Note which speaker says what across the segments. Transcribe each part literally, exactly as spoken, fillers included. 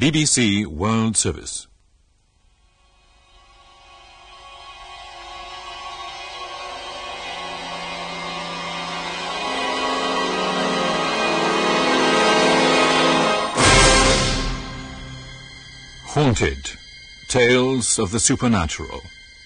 Speaker 1: B B C World Service. Haunted. Tales of the Supernatural.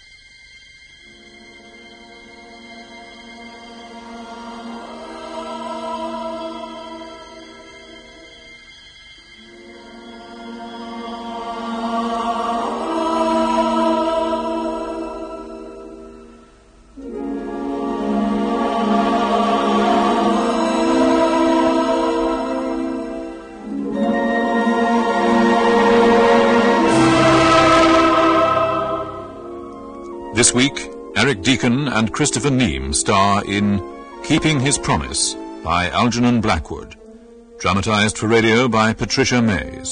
Speaker 1: This week, Eric Deacon and Christopher Neame star in Keeping His Promise by Algernon Blackwood, dramatised for radio by Patricia Mays.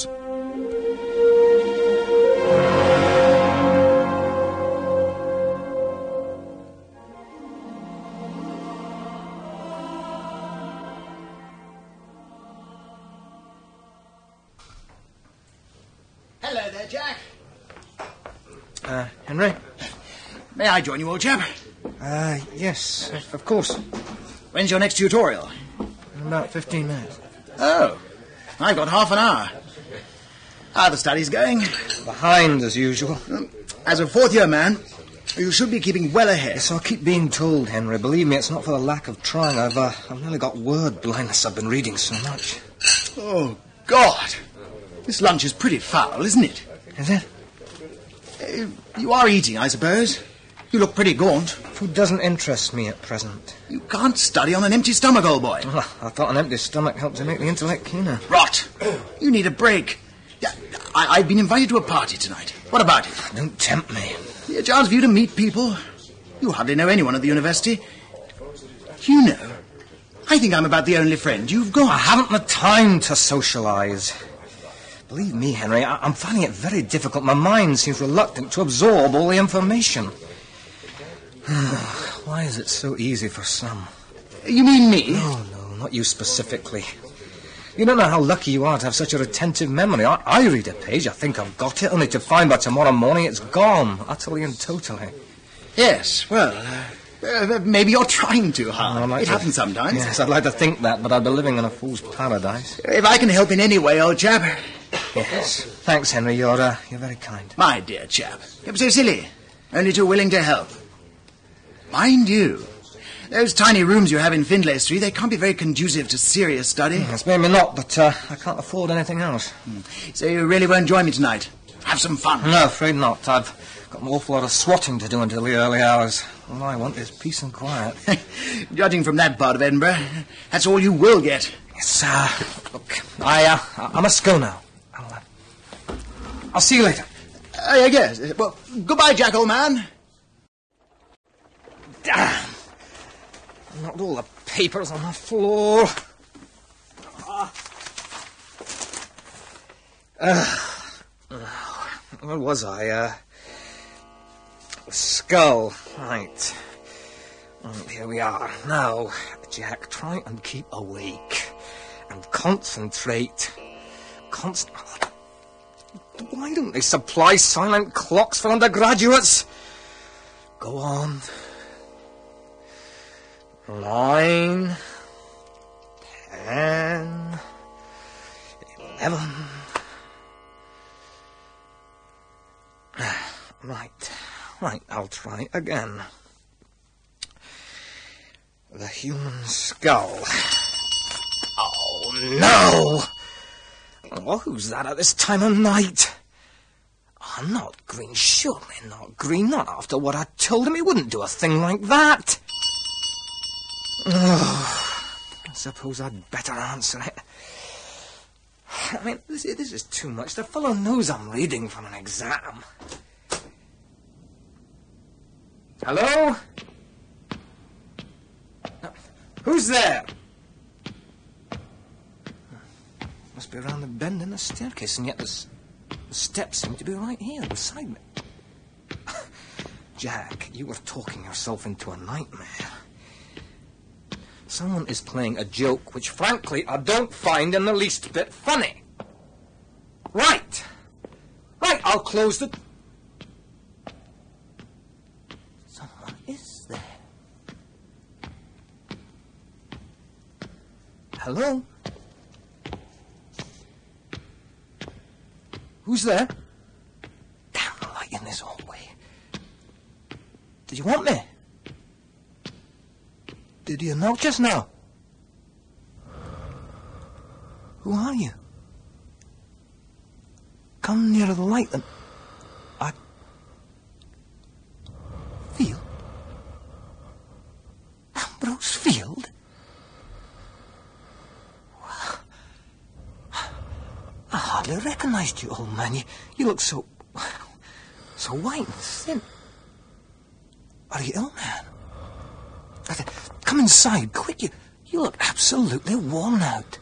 Speaker 2: Hello there, Jack.
Speaker 3: Uh, Henry?
Speaker 2: May I join you, old chap?
Speaker 3: Uh, yes, of course.
Speaker 2: When's your next tutorial?
Speaker 3: In about fifteen minutes.
Speaker 2: Oh, I've got half an hour. How are the studies going?
Speaker 3: Behind, as usual.
Speaker 2: As a fourth-year man, you should be keeping well ahead.
Speaker 3: Yes, I keep being told, Henry. Believe me, it's not for the lack of trying. I've, uh, I've nearly got word blindness. I've been reading so much.
Speaker 2: Oh, God. This lunch is pretty foul, isn't it?
Speaker 3: Is it?
Speaker 2: Uh, you are eating, I suppose. You look pretty gaunt.
Speaker 3: Food doesn't interest me at present.
Speaker 2: You can't study on an empty stomach, old boy.
Speaker 3: Well, I thought an empty stomach helped to make the intellect keener.
Speaker 2: Rot. You need a break. I, I've been invited to a party tonight. What about it?
Speaker 3: Don't tempt me.
Speaker 2: A chance for you to meet people. You hardly know anyone at the university. You know, I think I'm about the only friend you've got.
Speaker 3: I haven't the time to socialise. Believe me, Henry, I- I'm finding it very difficult. My mind seems reluctant to absorb all the information. Why is it so easy for some?
Speaker 2: You mean me?
Speaker 3: No, no, not you specifically. You don't know how lucky you are to have such a retentive memory. I, I read a page, I think I've got it, only to find by tomorrow morning it's gone, utterly and totally.
Speaker 2: Yes, well, uh, uh, maybe you're trying too hard.
Speaker 3: Like
Speaker 2: it
Speaker 3: to,
Speaker 2: happens sometimes.
Speaker 3: Yes, I'd like to think that, but I'd be living in a fool's paradise.
Speaker 2: If I can help in any way, old chap.
Speaker 3: Yes. Thanks, Henry. You're, uh, you're very kind.
Speaker 2: My dear chap, you're so silly. Only too willing to help. Mind you, those tiny rooms you have in Findlay Street, they can't be very conducive to serious study.
Speaker 3: Yes, maybe not, but uh, I can't afford anything else.
Speaker 2: So you really won't join me tonight? Have some fun.
Speaker 3: No, afraid not. I've got an awful lot of swatting to do until the early hours. All I want is peace and quiet.
Speaker 2: Judging from that part of Edinburgh, that's all you will get.
Speaker 3: Yes, uh, look, I, uh, I must go now. I'll, uh, I'll see you later.
Speaker 2: Uh, I guess. Well, goodbye, Jack, old man.
Speaker 3: Damn! I knocked all the papers on the floor. Ah. Uh, where was I? Uh, skull. Right. Right. Here we are. Now, Jack, try and keep awake. And concentrate. Const... Why don't they supply silent clocks for undergraduates? Go on. Nine, ten, eleven. Right, right, I'll try again. The human skull. Oh, no! Well, who's that at this time of night? Oh, not Green, surely not Green, not after what I told him. He wouldn't do a thing like that. Oh, I suppose I'd better answer it. I mean, this, this is too much. The fellow knows I'm reading from an exam. Hello? Uh, who's there? Must be around the bend in the staircase, and yet the, s- the steps seem to be right here beside me. Jack, you were talking yourself into a nightmare. Someone is playing a joke which, frankly, I don't find in the least bit funny. Right. Right, I'll close the... Someone is there. Hello? Who's there? Damn the light in this hallway. Did you want me? Did you knock just now? Who are you? Come nearer the light and... I... Field? Ambrose Field? I hardly recognised you, old man. You, you look so... so white and thin. Are you ill, man? Come inside, quick. You, you look absolutely worn out.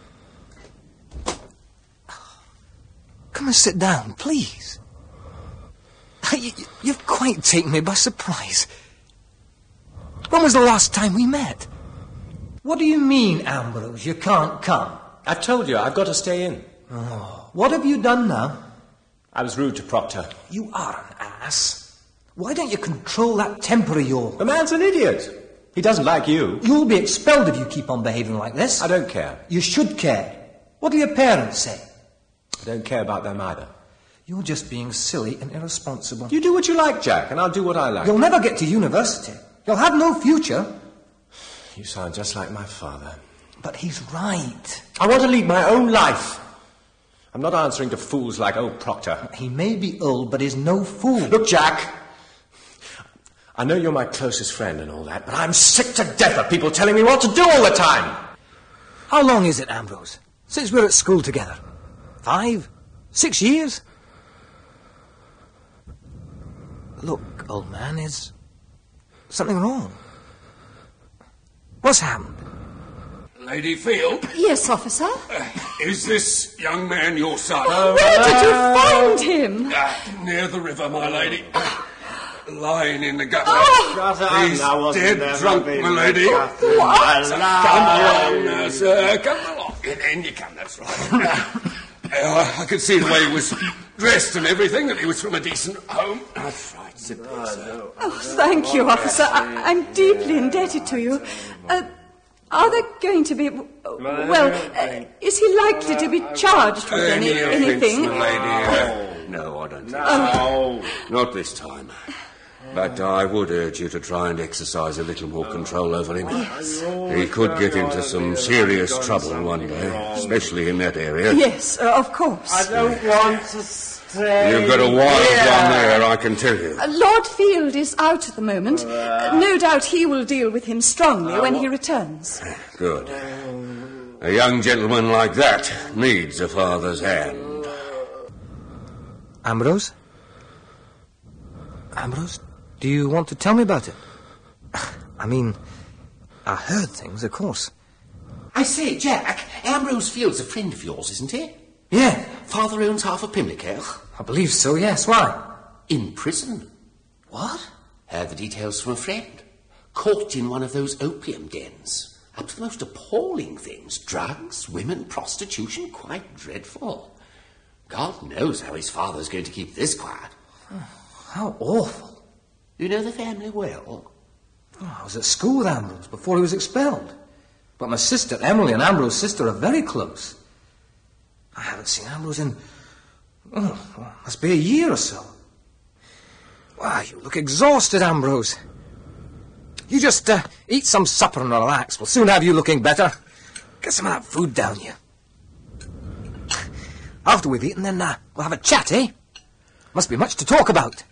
Speaker 3: Come and sit down, please. You, you've quite taken me by surprise. When was the last time we met? What do you mean, Ambrose? You can't come?
Speaker 4: I've told you, I've got to stay in.
Speaker 3: Oh, what have you done now?
Speaker 4: I was rude to Proctor.
Speaker 3: You are an ass. Why don't you control that temper of yours?
Speaker 4: The man's an idiot. He doesn't like you.
Speaker 3: You'll be expelled if you keep on behaving like this.
Speaker 4: I don't care.
Speaker 3: You should care. What do your parents say?
Speaker 4: I don't care about them either.
Speaker 3: You're just being silly and irresponsible.
Speaker 4: You do what you like, Jack, and I'll do what I like.
Speaker 3: You'll never get to university. You'll have no future.
Speaker 4: You sound just like my father.
Speaker 3: But he's right.
Speaker 4: I want to lead my own life. I'm not answering to fools like old Proctor.
Speaker 3: He may be old, but he's no fool.
Speaker 4: Look, Jack, I know you're my closest friend and all that, but I'm sick to death of people telling me what to do all the time.
Speaker 3: How long is it, Ambrose, since we're at school together? Five? Six years? Look, old man, is something wrong? What's happened?
Speaker 5: Lady Field?
Speaker 6: Yes, officer.
Speaker 5: Uh, is this young man your son?
Speaker 6: Oh, where did you find him?
Speaker 5: Uh, near the river, my lady. Uh, lying in the gutter.
Speaker 6: Oh.
Speaker 5: He's dead drunk, my lady.
Speaker 6: What?
Speaker 5: Come along now, sir. Come along. In you come, that's right. Uh, I could see the way he was dressed and everything, that he was from a decent home. That's right, sit there, sir.
Speaker 6: Oh, thank you, officer. I- I'm deeply indebted to you. Uh, are there going to be... Well, uh, is he likely to be charged with any,
Speaker 5: Any
Speaker 6: anything?
Speaker 5: offence, my lady? Uh, no, I don't think so. Not this time. But I would urge you to try and exercise a little more control over him.
Speaker 6: Yes.
Speaker 5: He could get into some serious trouble one day, especially in that area.
Speaker 6: Yes, uh, of course.
Speaker 7: I don't want to stay.
Speaker 5: You've got a wild
Speaker 7: here.
Speaker 5: one there, I can tell you.
Speaker 6: Uh, Lord Field is out at the moment. Uh, no doubt he will deal with him strongly when he returns.
Speaker 5: Good. A young gentleman like that needs a father's hand.
Speaker 3: Ambrose? Ambrose, do you want to tell me about it? I mean, I heard things, of course.
Speaker 8: I say, Jack, Ambrose Field's a friend of yours, isn't he?
Speaker 3: Yeah,
Speaker 8: Father owns half of Pimlico.
Speaker 3: I believe so, yes. Why?
Speaker 8: In prison.
Speaker 3: What?
Speaker 8: Heard the details from a friend. Caught in one of those opium dens. Up to the most appalling things. Drugs, women, prostitution. Quite dreadful. God knows how his father's going to keep this quiet.
Speaker 3: How awful.
Speaker 8: You know the family well?
Speaker 3: Oh, I was at school with Ambrose before he was expelled. But my sister, Emily, and Ambrose's sister are very close. I haven't seen Ambrose in... Oh, well, must be a year or so. Why, you look exhausted, Ambrose. You just uh, eat some supper and relax. We'll soon have you looking better. Get some of that food down you. After we've eaten, then uh, we'll have a chat, eh? Must be much to talk about.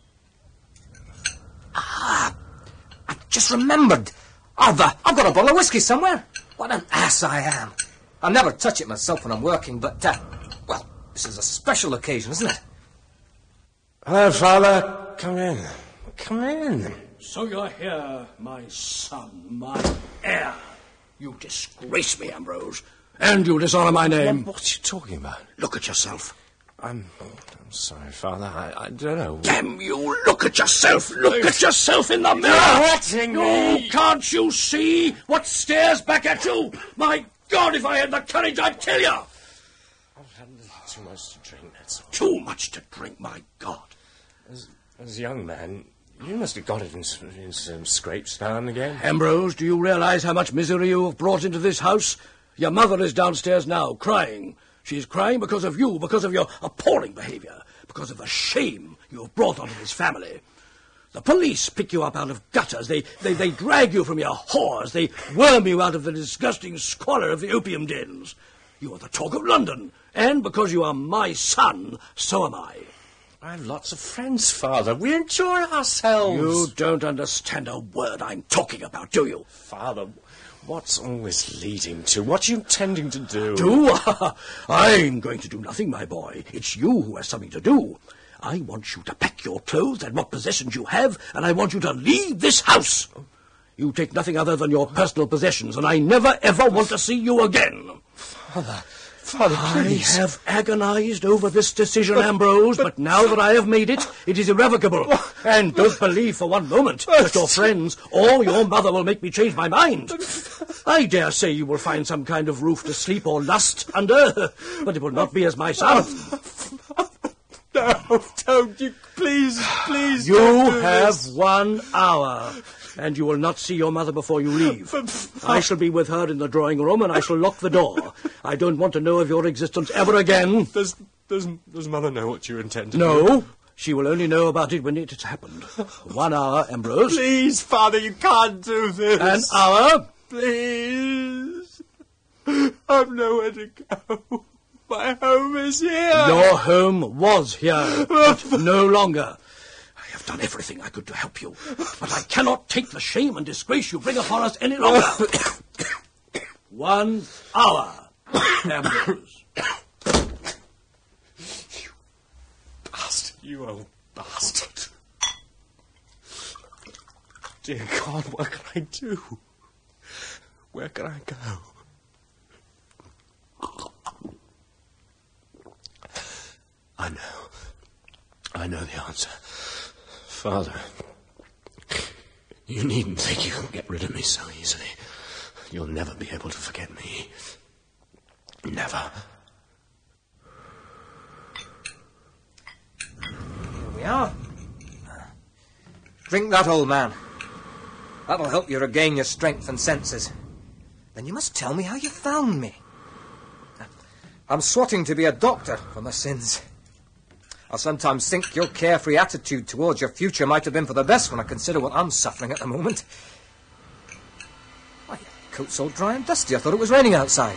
Speaker 3: Ah, I just remembered. I've, uh, I've got a bottle of whiskey somewhere. What an ass I am. I never touch it myself when I'm working, but, uh, well, this is a special occasion, isn't it?
Speaker 4: Hello, Father. Come in. Come in.
Speaker 9: So you're here, my son, my heir. You disgrace me, Ambrose, and you dishonour my name.
Speaker 4: What, what are you talking about?
Speaker 9: Look at yourself.
Speaker 4: I'm... I'm sorry, Father. I, I don't know.
Speaker 9: Damn you, look at yourself. Look at yourself in the mirror.
Speaker 4: Hurting
Speaker 9: Oh,
Speaker 4: me.
Speaker 9: can't you see what stares back at you? My God, if I had the courage, I'd kill you.
Speaker 4: I've had too much to drink.
Speaker 9: That's too much to drink, my God.
Speaker 4: As, as a young man, you must have got it in, in some scrapes now and again.
Speaker 9: Ambrose, do you realize how much misery you have brought into this house? Your mother is downstairs now, crying. She's crying because of you, because of your appalling behaviour, because of the shame you have brought onto this family. The police pick you up out of gutters. They, they, they drag you from your whores. They worm you out of the disgusting squalor of the opium dens. You are the talk of London. And because you are my son, so am I.
Speaker 4: I have lots of friends, Father. We enjoy ourselves.
Speaker 9: You don't understand a word I'm talking about, do you?
Speaker 4: Father, what's all this leading to? What are you intending to do?
Speaker 9: Do? I'm going to do nothing, my boy. It's you who has something to do. I want you to pack your clothes and what possessions you have, and I want you to leave this house. You take nothing other than your personal possessions, and I never, ever want to see you again.
Speaker 4: Father, Father, please.
Speaker 9: I have agonized over this decision, Ambrose, but, but now that I have made it, it is irrevocable. And don't believe for one moment that your friends or your mother will make me change my mind. I dare say you will find some kind of roof to sleep or lust under, but it will not be as my son.
Speaker 4: No, don't you, please, please.
Speaker 9: You
Speaker 4: don't do
Speaker 9: have
Speaker 4: this.
Speaker 9: one hour, and you will not see your mother before you leave. I shall be with her in the drawing room, and I shall lock the door. I don't want to know of your existence ever again.
Speaker 4: Does, does, does Mother know what you intend to
Speaker 9: no,
Speaker 4: do?
Speaker 9: No, she will only know about it when it has happened. One hour, Ambrose.
Speaker 4: Please, Father, you can't do this.
Speaker 9: An hour.
Speaker 4: Please. I've nowhere to go. My home is here.
Speaker 9: Your home was here, but no longer. I have done everything I could to help you, but I cannot take the shame and disgrace you bring upon us any longer. One hour, Ambrose.
Speaker 4: You bastard, you old bastard. Dear God, what can I do? Where can I go? I know. I know the answer. Father, you needn't think you can get rid of me so easily. You'll never be able to forget me. Never.
Speaker 3: Here we are. Drink that, old man. That'll help you regain your strength and senses. Then you must tell me how you found me. I'm swatting to be a doctor for my sins. I sometimes think your carefree attitude towards your future might have been for the best when I consider what I'm suffering at the moment. Why, your coat's all dry and dusty. I thought it was raining outside.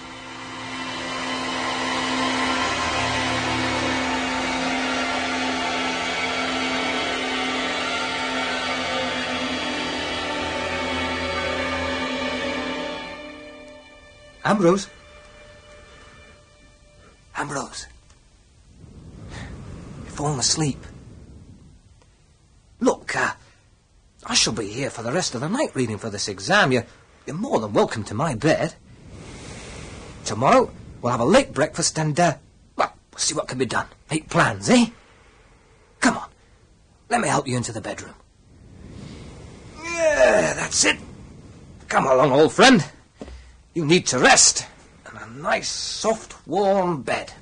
Speaker 3: Ambrose? Ambrose? You've fallen asleep. Look, uh, I shall be here for the rest of the night reading for this exam. You're, you're more than welcome to my bed. Tomorrow, we'll have a late breakfast and, uh, well, we'll see what can be done. Make plans, eh? Come on. Let me help you into the bedroom. Yeah, that's it. Come along, old friend. You need to rest. And a nice, soft, warm bed.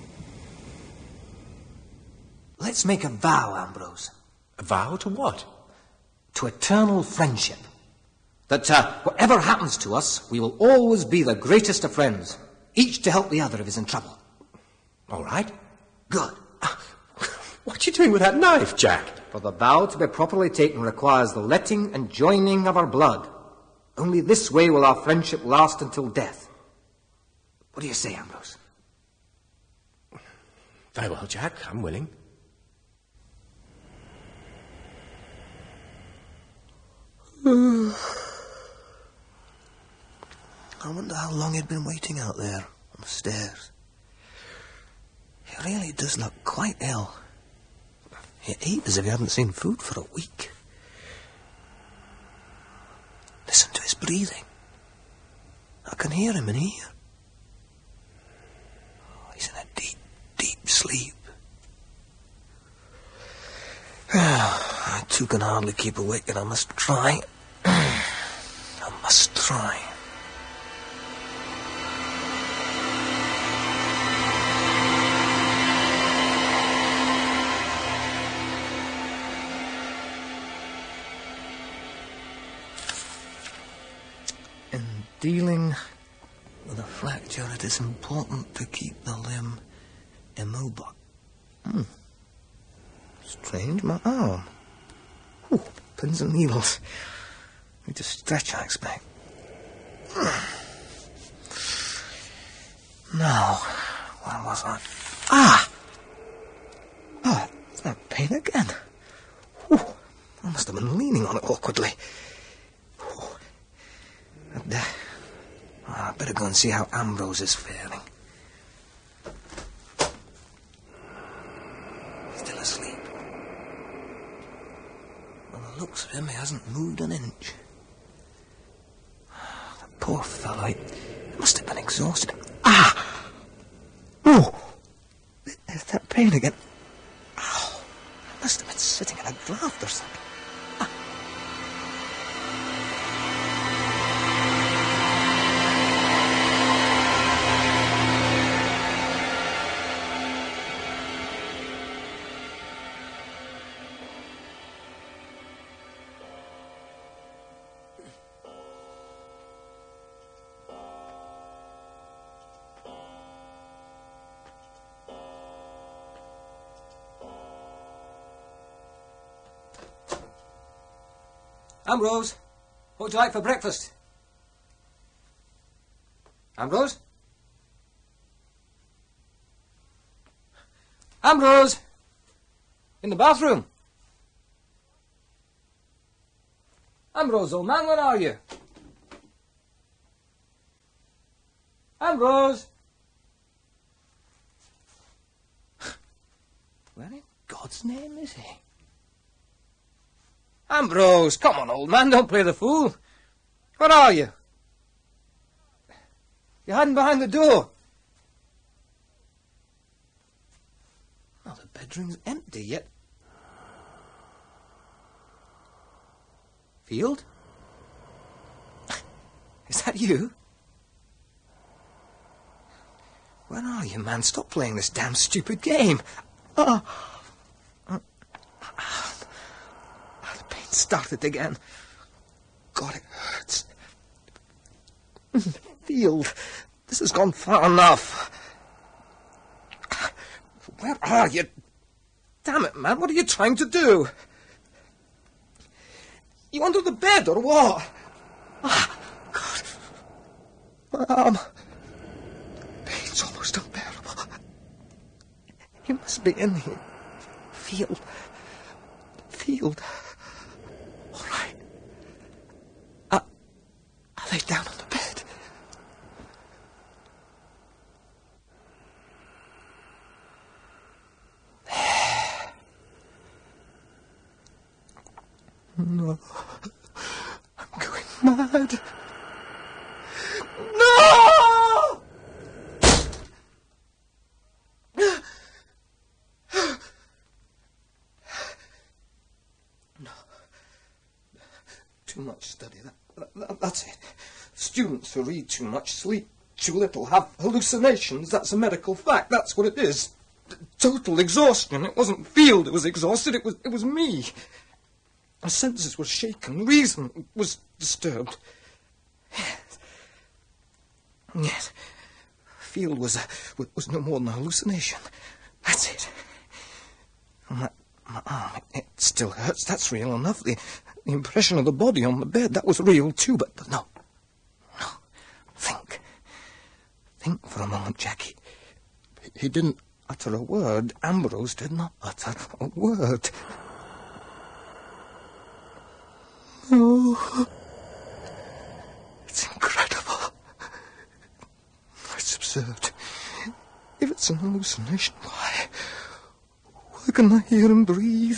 Speaker 3: Let's make a vow, Ambrose.
Speaker 4: A vow to what?
Speaker 3: To eternal friendship. That uh, whatever happens to us, we will always be the greatest of friends, each to help the other if he's in trouble.
Speaker 4: All right.
Speaker 3: Good.
Speaker 4: What are you doing with that knife, Jack?
Speaker 3: For the vow to be properly taken requires the letting and joining of our blood. Only this way will our friendship last until death. What do you say, Ambrose?
Speaker 4: Very well, Jack. I'm willing.
Speaker 10: I wonder how long he'd been waiting out there on the stairs. He really does look quite ill. He ate as if he hadn't seen food for a week. Listen to his breathing. I can hear him in here. Oh, he's in a deep, deep sleep. I too can hardly keep awake, and I must try. I must try. Dealing with a fracture, it is important to keep the limb immobile. Hmm. Strange, my arm. Ooh, pins and needles. Need to stretch, I expect. Now, where was I? Ah! Oh, it's that pain again. Ooh, I must have been leaning on it awkwardly. Ooh. I'd, uh, I'd better go and see how Ambrose is faring. Still asleep. By the looks of him, he hasn't moved an inch. The poor fellow, he must have been exhausted. Ah! Oh! There's that pain again. Oh, I must have been sitting in a draft or something. Ah.
Speaker 3: Ambrose, what would you like for breakfast? Ambrose? Ambrose! In the bathroom? Ambrose, old man, where are you? Ambrose! Where in God's name is he? Ambrose, come on, old man, don't play the fool. Where are you? You're hiding behind the door. Oh, the bedroom's empty yet. Field? Is that you? Where are you, man? Stop playing this damn stupid game. Oh. Started again. God, it hurts. Field, this has gone far enough. Where are you? Damn it, man, what are you trying to do? You under the bed, or what? Oh, God. My arm. Pain's almost unbearable. You must be in here. Field. Field. Lay down on the bed. There. No. I'm going mad. No! No. Too much study. That, that, that's it. Students who read too much, sleep too little, have hallucinations. That's a medical fact. That's what it is. Total exhaustion. It wasn't Field who was exhausted. It was it was me. My senses were shaken. Reason was disturbed. Yes. Yes. Field was a, was no more than a hallucination. That's it. And that, my arm, it, it still hurts. That's real enough. The, the impression of the body on the bed, that was real too. But, but no. No. Think. Think for a moment, Jackie. He, he didn't utter a word. Ambrose did not utter a word. Oh. It's incredible. It's absurd. If it's an hallucination, why? Why can I hear him breathe?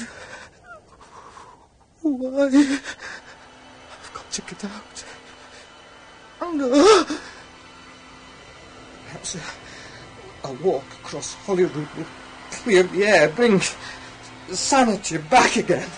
Speaker 3: Why? I've got to get out. Oh, no. Perhaps a, a walk across Holyrood will clear the air, bring sanity back again.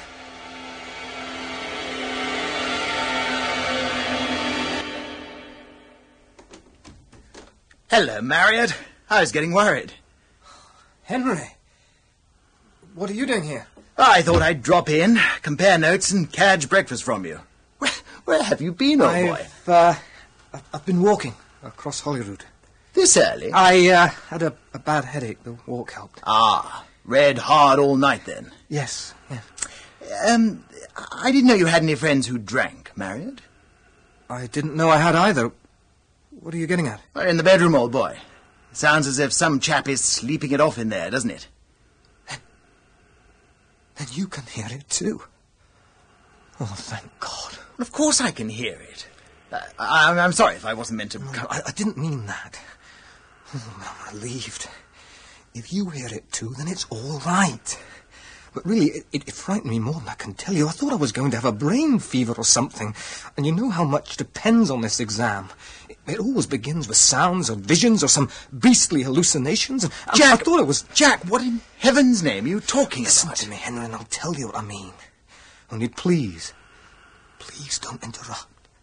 Speaker 2: Hello, Marriott. I was getting worried.
Speaker 3: Henry, what are you doing here?
Speaker 2: I thought I'd drop in, compare notes, and cadge breakfast from you. Where, where have you been, old boy?
Speaker 3: I've, uh,
Speaker 10: I've, I've been walking across Holyrood.
Speaker 2: This early?
Speaker 10: I uh, had a, a bad headache. The walk helped.
Speaker 2: Ah, read hard all night then?
Speaker 10: Yes, yeah.
Speaker 2: Um, I didn't know you had any friends who drank, Marriott.
Speaker 10: I didn't know I had either. What are you getting at?
Speaker 2: Well, in the bedroom, old boy. Sounds as if some chap is sleeping it off in there, doesn't it?
Speaker 10: Then, then you can hear it too. Oh, thank God.
Speaker 2: Well, of course I can hear it. Uh, I, I'm sorry if I wasn't meant to...
Speaker 10: No, I, I didn't mean that. Oh, I'm relieved. If you hear it too, then it's all right. But really, it, it, it frightened me more than I can tell you. I thought I was going to have a brain fever or something. And you know how much depends on this exam. It, it always begins with sounds or visions or some beastly hallucinations. And
Speaker 2: Jack!
Speaker 10: I, I thought it was...
Speaker 2: Jack, what in heaven's name are you talking
Speaker 10: Listen
Speaker 2: about?
Speaker 10: to me, Henry, and I'll tell you what I mean. Only please, please don't interrupt.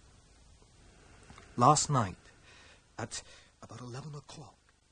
Speaker 10: Last night, at about eleven o'clock,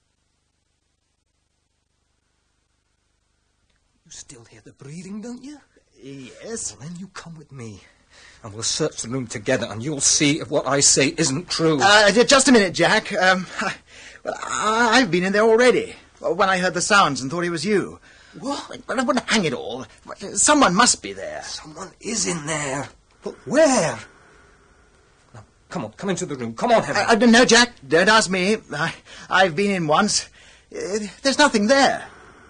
Speaker 10: you still hear the breathing, don't you?
Speaker 2: Yes.
Speaker 10: Well, then you come with me, and we'll search the room together, and you'll see if what I say isn't true.
Speaker 2: Uh, just a minute, Jack. Um, I, well, I, I've been in there already, when I heard the sounds and thought it was you. What? Well, well, hang it all. Someone must be there.
Speaker 10: Someone is in there. But where? Now, come on, come into the room. Come on, Henry.
Speaker 2: Uh, no, Jack, don't ask me. I, I've been in once. Uh, there's nothing there.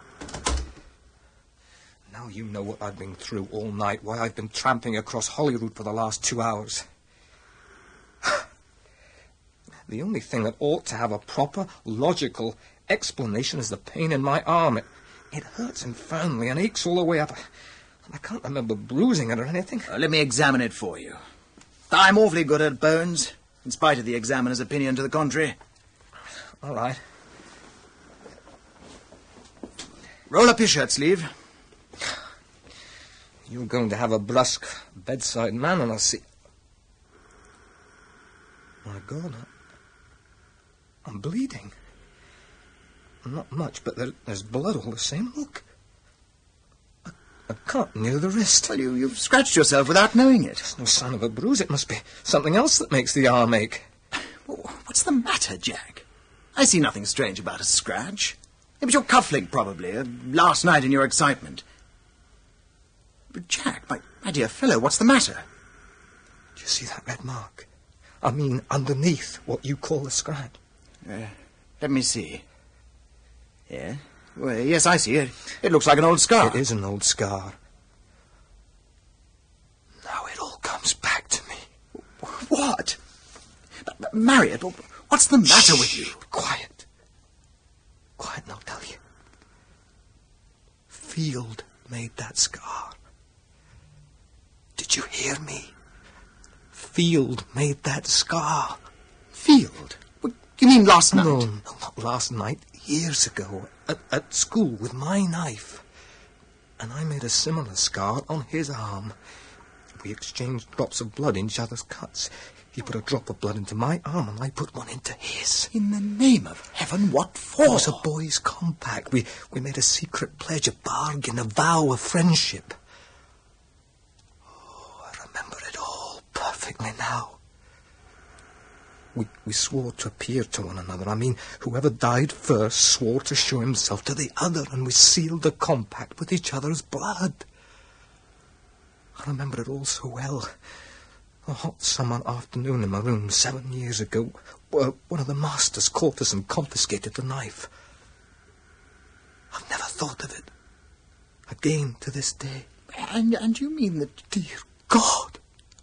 Speaker 10: Now you know what I've been through all night, why I've been tramping across Holyrood for the last two hours. The only thing that ought to have a proper, logical explanation is the pain in my arm. It, it hurts infernally and aches all the way up. I can't remember bruising it or anything.
Speaker 2: Uh, let me examine it for you. I'm awfully good at bones, in spite of the examiner's opinion to the contrary.
Speaker 10: All right.
Speaker 2: Roll up your shirt sleeve.
Speaker 10: You're going to have a brusque bedside manner, I see. My God, I, I'm bleeding. Not much, but there, there's blood all the same. Look. A, a cut near the wrist.
Speaker 2: Well, you, you've scratched yourself without knowing it.
Speaker 10: There's no sign of a bruise. It must be something else that makes the arm ache.
Speaker 2: What's the matter, Jack? I see nothing strange about a scratch. It was your cufflink, probably, uh, last night in your excitement. But, Jack, my, my dear fellow, what's the matter?
Speaker 10: Do you see that red mark? I mean, underneath what you call a scratch.
Speaker 2: Uh, let me see. Yeah? Well, yes, I see it. It looks like an old scar.
Speaker 10: It is an old scar. Now it all comes back to me.
Speaker 2: What? Marriott, what's the matter
Speaker 10: Shh,
Speaker 2: with you?
Speaker 10: Quiet. Quiet, and I'll tell you. Field made that scar. Did you hear me? Field made that scar.
Speaker 2: Field? What, you mean last night?
Speaker 10: No, no, not last night. Years ago, at, at school with my knife. And I made a similar scar on his arm. We exchanged drops of blood in each other's cuts. He put a drop of blood into my arm, and I put one into his.
Speaker 2: In the name of heaven, what for?
Speaker 10: It was a boy's compact. We, we made a secret pledge, a bargain, a vow of friendship. Oh, I remember it all perfectly now. We, we swore to appear to one another. I mean, whoever died first swore to show himself to the other, and we sealed the compact with each other's blood. I remember it all so well. A hot summer afternoon in my room seven years ago, well, one of the masters caught us and confiscated the knife. I've never thought of it again to this day.
Speaker 2: And, and you mean that...
Speaker 10: Dear God!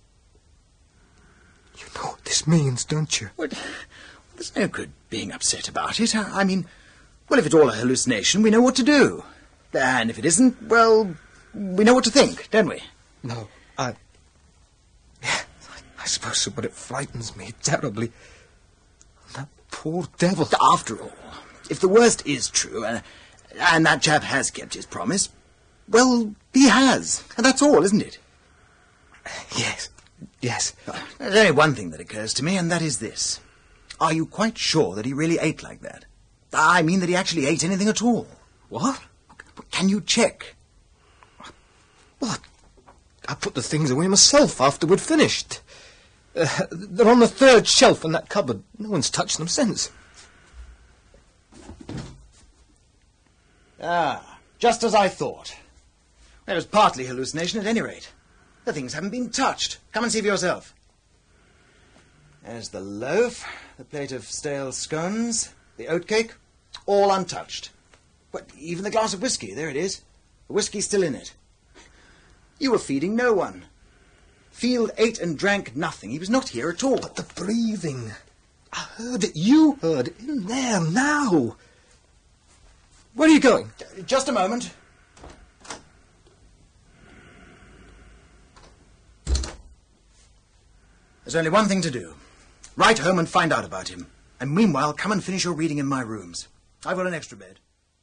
Speaker 10: You know what this means, don't you?
Speaker 2: Well, there's no good being upset about it. I, I mean, well, if it's all a hallucination, we know what to do. And if it isn't, well, we know what to think, don't we?
Speaker 10: No, I... Yeah, I, I suppose so, but it frightens me terribly. That poor devil.
Speaker 2: After all, if the worst is true, uh, and that chap has kept his promise, well, he has. And that's all, isn't it?
Speaker 10: Yes, yes.
Speaker 2: There's only one thing that occurs to me, and that is this. Are you quite sure that he really ate like that? I mean that he actually ate anything at all.
Speaker 10: What?
Speaker 2: Can you check?
Speaker 10: What? I put the things away myself after we'd finished. Uh, they're on the third shelf in that cupboard. No one's touched them since.
Speaker 2: Ah, just as I thought. Well, it was partly hallucination at any rate. The things haven't been touched. Come and see for yourself. There's the loaf, the plate of stale scones, the oatcake, all untouched. But even the glass of whiskey, there it is. The whiskey's still in it. You were feeding no one. Field ate and drank nothing. He was not here at all.
Speaker 10: But the breathing. I heard it. You heard it. In there, now. Where are you going?
Speaker 2: Just a moment. There's only one thing to do. Write home and find out about him. And meanwhile, come and finish your reading in my rooms. I've got an extra bed.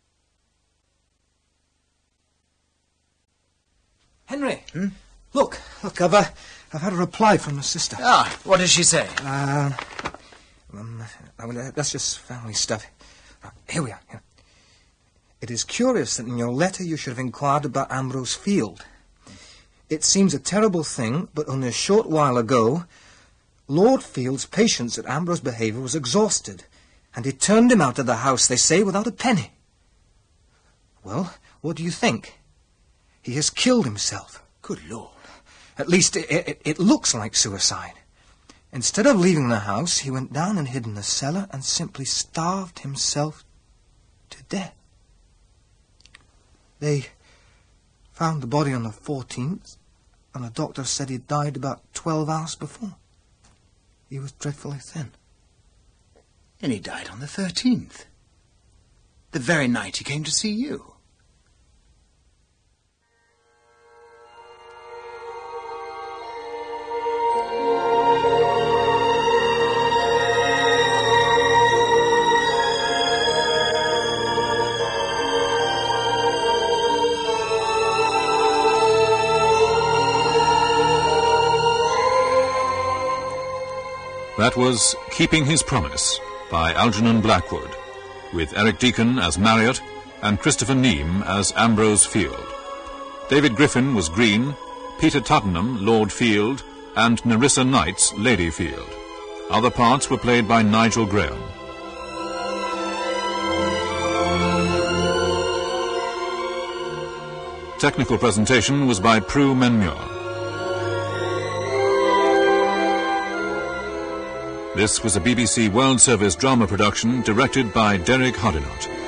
Speaker 10: Henry.
Speaker 2: Hmm?
Speaker 10: Look, look, I've, uh, I've had a reply from my sister.
Speaker 2: Ah, what does she say?
Speaker 10: Uh, um, that's just family stuff. Right, here we are. Here. It is curious that in your letter you should have inquired about Ambrose Field. It seems a terrible thing, but only a short while ago, Lord Field's patience at Ambrose's behaviour was exhausted, and he turned him out of the house, they say, without a penny. Well, what do you think? He has killed himself.
Speaker 2: Good Lord.
Speaker 10: At least it, it, it looks like suicide. Instead of leaving the house, he went down and hid in the cellar and simply starved himself to death. They found the body on the fourteenth, and the doctor said he died about twelve hours before. He was dreadfully thin.
Speaker 2: And he died on the thirteenth. The very night he came to see you.
Speaker 1: That was Keeping His Promise by Algernon Blackwood, with Eric Deacon as Marriott and Christopher Neame as Ambrose Field. David Griffin was Green, Peter Tuddenham, Lord Field, and Nerissa Knights, Lady Field. Other parts were played by Nigel Graham. Technical presentation was by Prue Menmuir. This was a B B C World Service drama production directed by Derek Hoddinott.